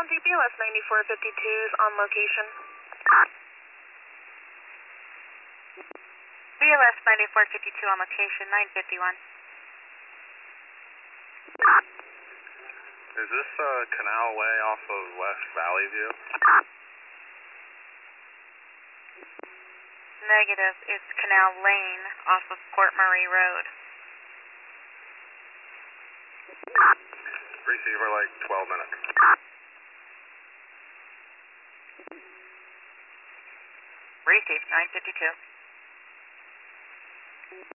County, BLS 9452 is on location. BLS 9452 on location, 951. Is this Canal Way off of West Valley View? Negative, it's Canal Lane off of Port Murray Road. Receiver like 12 minutes. Receive, 952.